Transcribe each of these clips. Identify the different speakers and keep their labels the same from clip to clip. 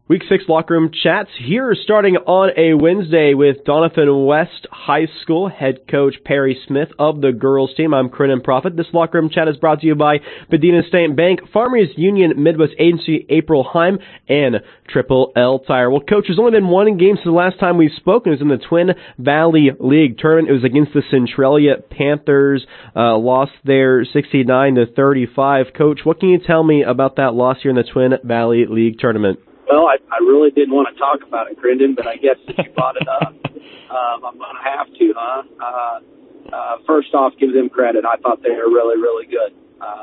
Speaker 1: Week 6 locker room chats here starting on a Wednesday with Doniphan West High School head coach Perry Smith of the girls team. I'm Corinne Prophet. This locker room chat is brought to you by Medina State Bank, Farmers Union Midwest Agency, April Heim, and Triple L Tire. Well, coach, there's only been one game since the last time we've spoken. It was in the Twin Valley League tournament. It was against the Centralia Panthers. Lost there 69-35. Coach, what can you tell me about that loss here in the Twin Valley League tournament?
Speaker 2: Well, I really didn't want to talk about it, Brendan, but I guess if you brought it up, I'm going to have to, first off, give them credit. I thought they were really, really good.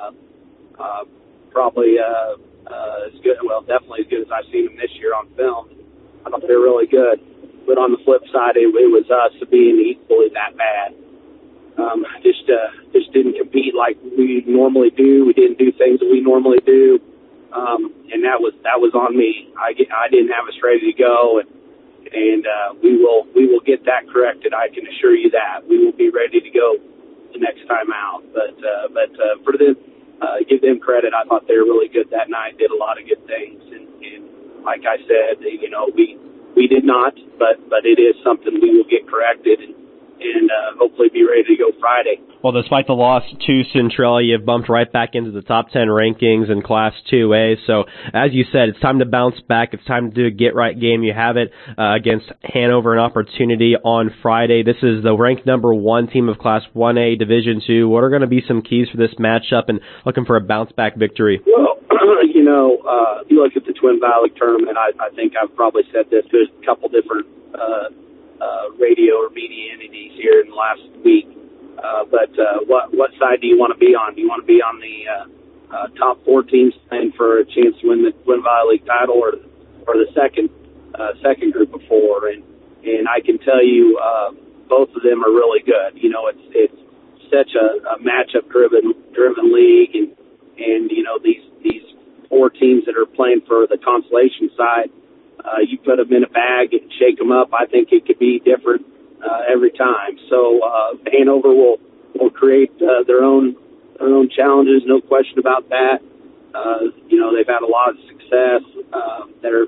Speaker 2: Probably as good, well, definitely as good as I've seen them this year on film. I thought they were really good. But on the flip side, it was us being equally that bad. Just didn't compete like we normally do. We didn't do things that we normally do. And that was on me. I didn't have us ready to go, and we will get that corrected. I can assure you that we will be ready to go the next time out. But for them, give them credit. I thought they were really good that night. Did a lot of good things, and like I said, we did not, but it is something we will get corrected and hopefully be ready to go Friday.
Speaker 1: Well, despite the loss to Centralia, you've bumped right back into the top 10 rankings in Class 2A. So, as you said, it's time to bounce back. It's time to do a get-right game. You have it against Hanover, an opportunity on Friday. This is the ranked number 1 team of Class 1A Division 2. What are going to be some keys for this matchup and looking for a bounce-back victory?
Speaker 2: Well, if you look at the Twin Valley tournament, I think I've probably said this. There's a couple different radio or media entities here in the last week. But what side do you want to be on? Do you want to be on the top 4 teams playing for a chance to win the Twin Valley League title, or the second group of 4? And I can tell you, both of them are really good. It's such a matchup driven league, and these 4 teams that are playing for the consolation side. You put them in a bag and shake them up. I think it could be different every time. So Hanover will create their own challenges, no question about that. They've had a lot of success. They're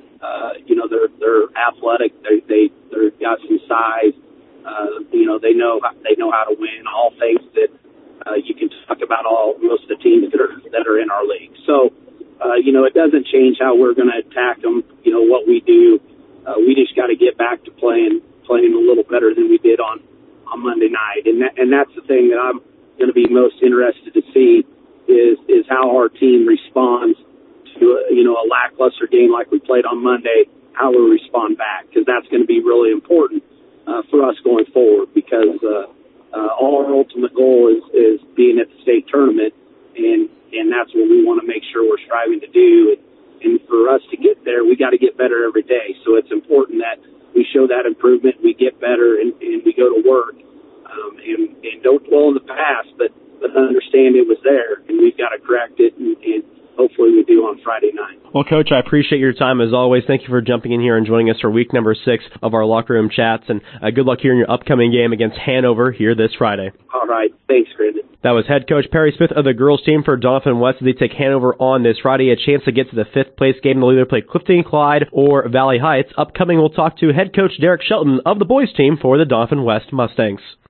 Speaker 2: athletic. They've got some size. They know how to win. All things that you can talk about most of the teams that are in our league. So. It doesn't change how we're going to attack them. What we do, we just got to get back to playing a little better than we did on Monday night. And that's the thing that I'm going to be most interested to see is how our team responds to a lackluster game like we played on Monday, how we respond back, because that's going to be really important for us going forward, because our ultimate goal is being at the state tournament, and that's what we want to make sure we're striving to do. And for us to get there, we got to get better every day. So it's important that we show that improvement, we get better, and we go to work. And don't dwell in the past, but understand it was there, and we've got to correct it, and hopefully we do on Friday night.
Speaker 1: Well, Coach, I appreciate your time as always. Thank you for jumping in here and joining us for week number 6 of our locker room chats, and good luck here in your upcoming game against Hanover here this Friday.
Speaker 2: All right. Thanks, Brendan.
Speaker 1: That was head coach Perry Smith of the girls team for Doniphan West as they take Hanover on this Friday. A chance to get to the 5th place game. They'll either play Clifton Clyde or Valley Heights. Upcoming, we'll talk to head coach Derek Shelton of the boys team for the Doniphan West Mustangs.